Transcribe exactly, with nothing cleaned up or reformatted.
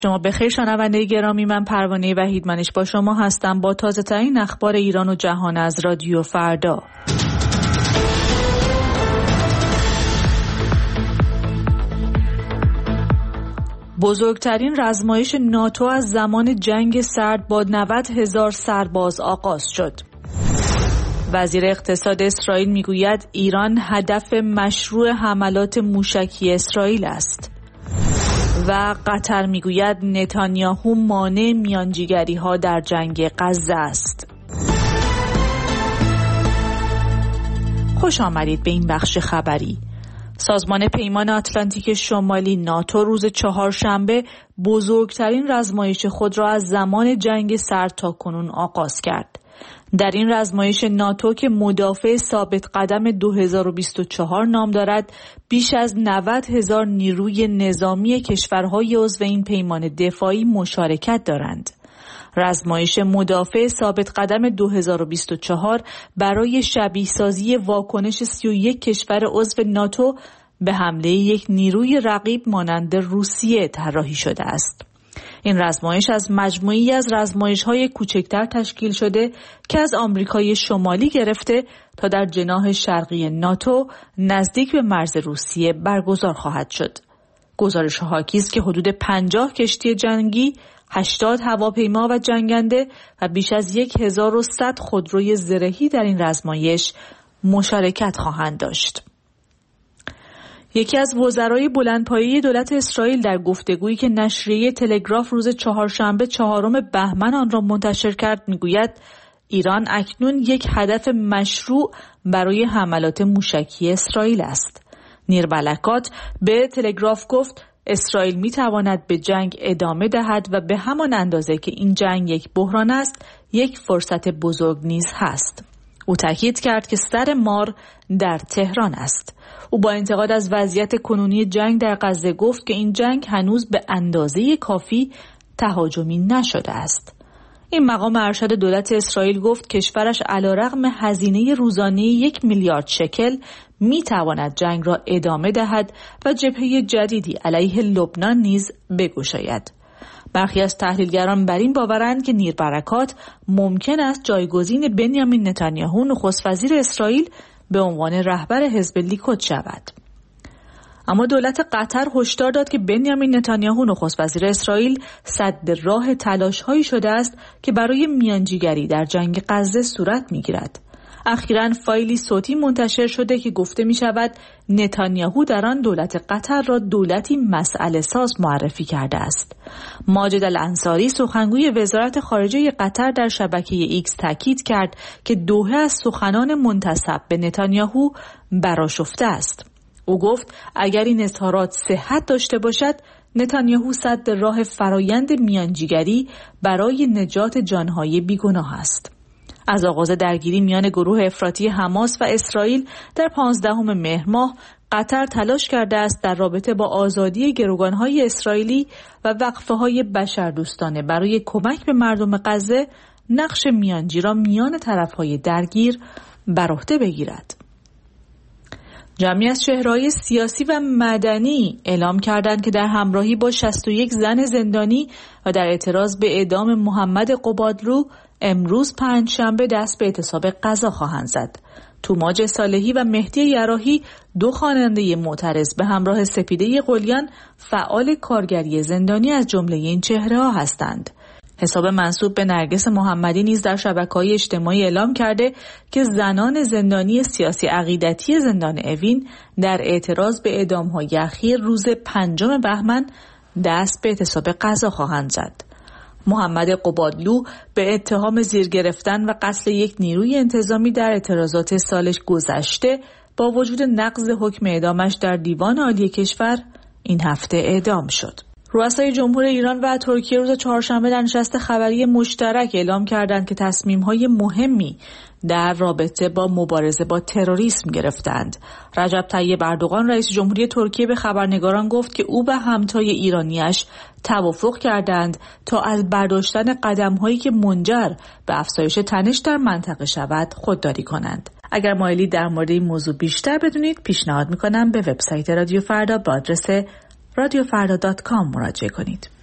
شما بخیر شنونده گرامی، من پروانه وحیدمنش با شما هستم با تازه ترین اخبار ایران و جهان از رادیو فردا. بزرگترین رزمایش ناتو از زمان جنگ سرد با نود هزار سرباز آغاز شد. وزیر اقتصاد اسرائیل میگوید ایران هدف مشروع حملات موشکی اسرائیل است. و قطر میگوید نتانیاهو مانع میانجیگری ها در جنگ غزه است. خوش آمدید به این بخش خبری. سازمان پیمان آتلانتیک شمالی ناتو روز چهارشنبه بزرگترین رزمایش خود را از زمان جنگ سرد تا کنون آغاز کرد. در این رزمایش ناتو که مدافع ثابت قدم دو هزار و بیست و چهار نام دارد، بیش از نود هزار نیروی نظامی کشورهای عضو این پیمان دفاعی مشارکت دارند. رزمایش مدافع ثابت قدم دو هزار و بیست و چهار برای شبیه سازی واکنش سی و یک کشور عضو ناتو به حمله یک نیروی رقیب مانند روسیه طراحی شده است. این رزمایش از مجموعی از رزمایش‌های کوچکتر تشکیل شده که از آمریکای شمالی گرفته تا در جناح شرقی ناتو نزدیک به مرز روسیه برگزار خواهد شد. گزارش حاکی است که حدود پنجاه کشتی جنگی، هشتاد هواپیما و جنگنده و بیش از هزار و صد خودروی زرهی در این رزمایش مشارکت خواهند داشت. یکی از وزرای بلندپایه دولت اسرائیل در گفتگویی که نشریه تلگراف روز چهارشنبه چهارم بهمن آن را منتشر کرد میگوید ایران اکنون یک هدف مشروع برای حملات موشکی اسرائیل است. نیر بلکات به تلگراف گفت اسرائیل میتواند به جنگ ادامه دهد و به همان اندازه که این جنگ یک بحران است، یک فرصت بزرگ نیز هست. او تاکید کرد که سر مار در تهران است. او با انتقاد از وضعیت کنونی جنگ در غزه گفت که این جنگ هنوز به اندازه کافی تهاجمی نشده است. این مقام ارشد دولت اسرائیل گفت کشورش علیرغم هزینه روزانه یک میلیارد شکل می تواند جنگ را ادامه دهد و جبهه جدیدی علیه لبنان نیز بگشاید. برخی از تحلیلگران بر این باورند که نیر برکات ممکن است جایگزین بنیامین نتانیاهو نخست وزیر اسرائیل به عنوان رهبر حزب لیکود شود. اما دولت قطر هشدار داد که بنیامین نتانیاهو نخست وزیر اسرائیل سد راه تلاش‌هایی شده است که برای میانجیگری در جنگ غزه صورت می‌گیرد. اخیراً فایلی صوتی منتشر شده که گفته می شود نتانیاهو در آن دولت قطر را دولتی مسئله ساز معرفی کرده است. ماجد الانصاری سخنگوی وزارت خارجه قطر در شبکه ایکس تاکید کرد که دوحه از سخنان منتسب به نتانیاهو برآشفته است. او گفت اگر این اظهارات صحت داشته باشد نتانیاهو سد راه فرایند میانجیگری برای نجات جانهای بیگناه است. از آغاز درگیری میان گروه افراطی حماس و اسرائیل در پانزدهم مهر ماه قطر تلاش کرده است در رابطه با آزادی گروگانهای اسرائیلی و وقفه‌های بشردوستانه برای کمک به مردم غزه نقش میانجی را میان طرف‌های درگیر بر عهده بگیرد. جمعی از چهره‌های سیاسی و مدنی اعلام کردند که در همراهی با شصت و یک زن زندانی و در اعتراض به اعدام محمد قبادلو امروز پنجشنبه دست به اعتصاب غذا خواهند زد. توماج صالحی و مهدی یراحی دو خواننده معترض به همراه سپیده قلیان فعال کارگری زندانی از جمله این چهره‌ها هستند. حساب منسوب به نرگس محمدی نیز در شبکه‌های اجتماعی اعلام کرده که زنان زندانی سیاسی عقیدتی زندان اوین در اعتراض به اعدام‌های اخیر روز پنجم بهمن دست به اعتصاب غذا خواهند زد. محمد قبادلو به اتهام زیر گرفتن و قتل یک نیروی انتظامی در اعتراضات سال گذشته با وجود نقض حکم اعدامش در دیوان عالی کشور این هفته اعدام شد. رؤسای جمهور ایران و ترکیه روز چهارشنبه در نشست خبری مشترک اعلام کردند که تصمیم‌های مهمی در رابطه با مبارزه با تروریسم گرفتند. رجب طیب اردوغان رئیس جمهوری ترکیه به خبرنگاران گفت که او و همتای ایرانیش توافق کردند تا از برداشتن قدم‌هایی که منجر به افزایش تنش در منطقه شود خودداری کنند. اگر مایلید در مورد این موضوع بیشتر بدونید پیشنهاد می‌کنم به وبسایت رادیو فردا با آدرس رادیو فردا دات کام مراجعه کنید.